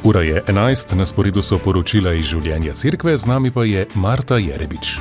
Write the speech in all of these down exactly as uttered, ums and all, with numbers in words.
Ura je enajst, na sporedu so poročila iz življenja cerkve, z nami pa je Marta Jerebič.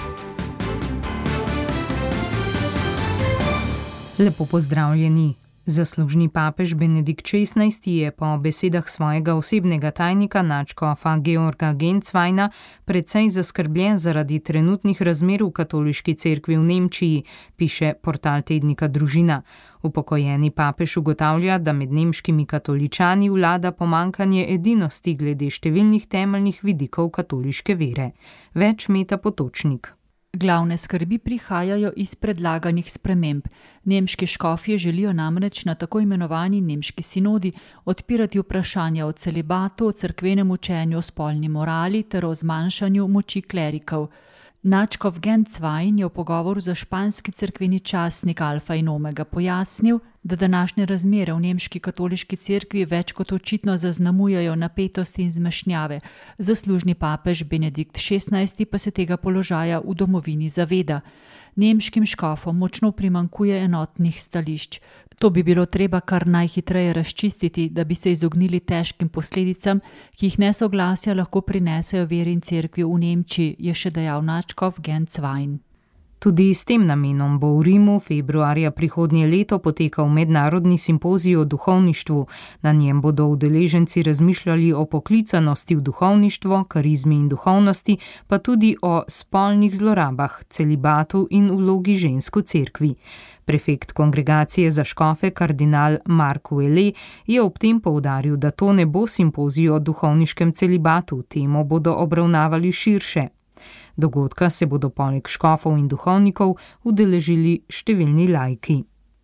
Lepo pozdravljeni. Zaslužni papež Benedikt šestnajsti je po besedah svojega osebnega tajnika nadškofa Georga Gensweina precej zaskrbljen zaradi trenutnih razmer v katoliški cerkvi v Nemčiji, piše portal tednika Družina. Upokojeni papež ugotavlja, da med nemškimi katoličani vlada pomanjkanje edinosti glede številnih temeljnih vidikov katoliške vere. Več Meta Potočnik. Glavne skrbi prihajajo iz predlaganih sprememb. Nemški škofje želijo namreč na tako imenovani nemški sinodi odpirati vprašanja o celibatu, o cerkvenem učenju, o spolni morali ter o zmanjšanju moči klerikov. Nadškof Genswein je v pogovoru za španski cerkveni časnik Alfa in Omega pojasnil, da današnje razmere v nemški katoliški cerkvi več kot očitno zaznamujejo napetosti in zmešnjave. Zaslužni papež Benedikt šestnajsti pa se tega položaja v domovini zaveda. Nemškim škofom močno primanjkuje enotnih stališč. To bi bilo treba kar najhitreje razčistiti, da bi se izognili težkim posledicam, ki jih nesoglasja lahko prinesejo veri in cerkvi v Nemčiji, je še dejal nadškof Genswein. Tudi s tem namenom bo v Rimu februarja prihodnje leto potekal mednarodni simpozij o duhovništvu. Na njem bodo udeleženci razmišljali o poklicanosti v duhovništvo, karizmi in duhovnosti, pa tudi o spolnih zlorabah, celibatu in vlogi žensk v cerkvi. Prefekt kongregacije za škofe kardinal Mark Ouellet je ob tem poudaril, da to ne bo simpozij o duhovniškem celibatu, temo bodo obravnavali širše. Dogodka se bodo poleg škofov in duhovnikov udeležili številni laiki.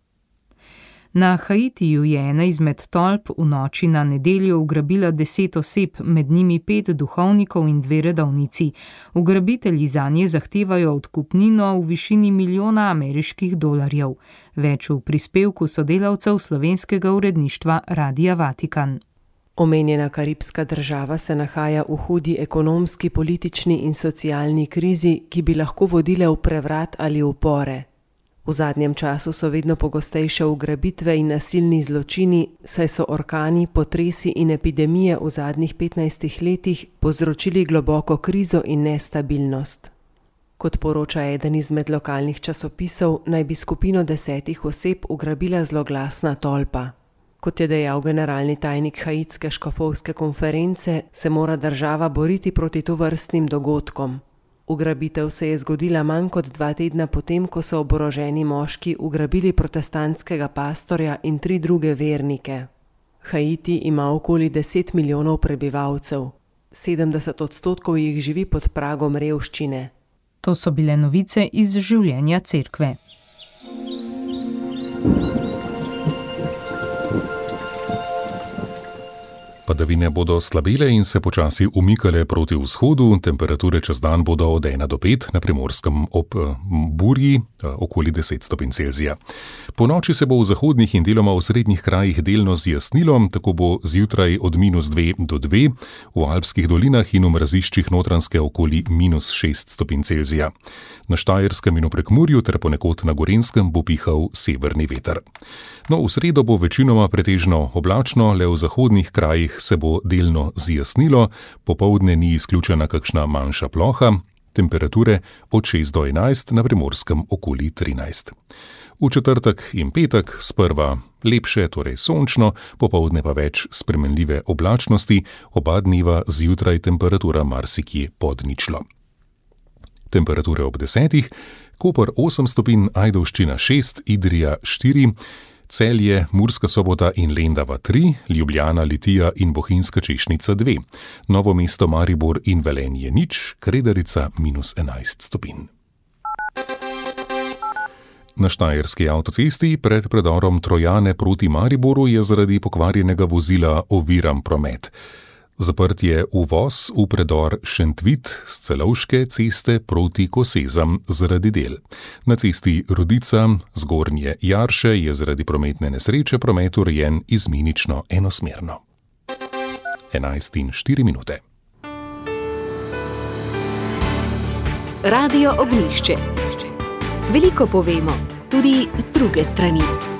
Na Haitiju je ena izmed tolp v noči na nedeljo ugrabila deset oseb, med njimi pet duhovnikov in dve redovnici. Ugrabitelji zanje zahtevajo odkupnino v višini milijona ameriških dolarjev. Več v prispevku sodelavcev slovenskega uredništva Radia Vatikan. Omenjena karibska država se nahaja v hudi ekonomski, politični in socialni krizi, ki bi lahko vodile v prevrat ali upore. V zadnjem času so vedno pogostejše ugrabitve in nasilni zločini, saj so orkani, potresi in epidemije v zadnjih petnajstih letih povzročili globoko krizo in nestabilnost. Kot poroča eden izmed lokalnih časopisov, naj bi skupino desetih oseb ugrabila zloglasna tolpa. Kot je dejal generalni tajnik haitske škofovske konference, se mora država boriti proti tovrstnim dogodkom. Ugrabitev se je zgodila manj kot dva tedna potem, ko so oboroženi moški ugrabili protestantskega pastorja in tri druge vernike. Haiti ima okoli deset milijonov prebivalcev. sedemdeset odstotkov jih živi pod pragom revščine. To so bile novice iz življenja cerkve. Padavine bodo slabele in se počasi umikale proti vzhodu, temperature čez dan bodo od ena do pet, na Primorskem ob burji okoli deset stopinj Celzija. Po noči se bo v zahodnih in deloma v srednjih krajih delno zjasnilo, tako bo zjutraj od minus dve do dve, v alpskih dolinah in v mraziščih Notranjske okoli minus šest stopinj Celzija. Na Štajerskem in v Prekmurju ter ponekod na Gorenjskem bo pihal severni veter. No, v sredo bo večinoma pretežno oblačno, le v zahodnih krajih se bo delno zjasnilo, popoldne ni izključena kakšna manjša ploha, temperature od šest do enajst, na Primorskem okoli trinajst. V četrtek in petek sprva lepše, torej sončno, popoldne pa več spremenljive oblačnosti, oba dneva zjutraj temperatura marsikje pod ničlo. Temperature ob desetih, Koper osem stopinj, Ajdovščina šest, Idrija štiri, Celje, Murska Sobota in Lendava tri, Ljubljana, Litija in Bohinjska Češnica dve, Novo mesto, Maribor in Velenje nič, Kredarica minus enajst stopinj. Na štajerski avtocesti pred predorom Trojane proti Mariboru je zaradi pokvarjenega vozila oviran promet. Zaprt je uvoz v predor Šentvit s Celovške ceste proti Kosezam zaradi del. Na cesti Rodica Zgornje Jarše je zaradi prometne nesreče promet urejen izmenično enosmerno. enajst in štiri minute. Radio Ognjišče. Veliko povemo, tudi z druge strani.